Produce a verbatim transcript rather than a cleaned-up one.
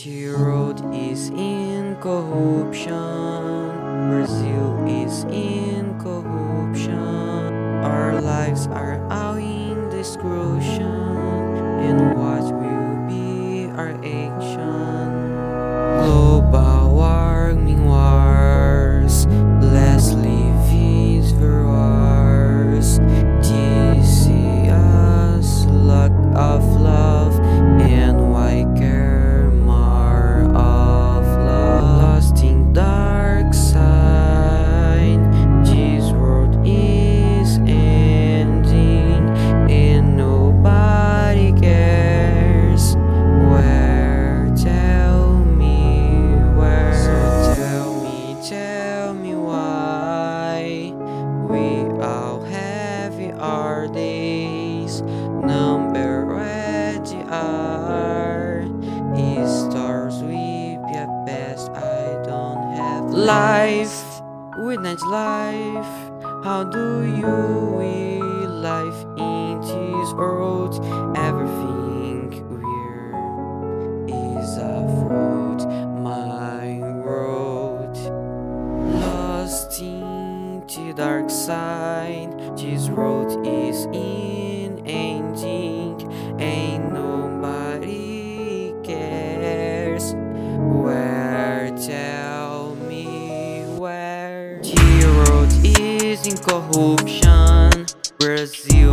The road is in corruption. Brazil is in corruption. Our lives are all in destruction. And what will be our action? Global warming wars. Let's live these wars. This is lack of love. And why care more of love? Lost in dark side. This world is ending. And nobody cares. Where? Tell me where. So tell me, tell me why. We all have our days. Number red are. It starts with your best. I don't have life. We need life. How do you will life in this world? Everything we're is a fraud. My world lost in the dark side. This road is in ending. Ain't nobody cares. Where? Tell me where. The road is in corruption. Brazil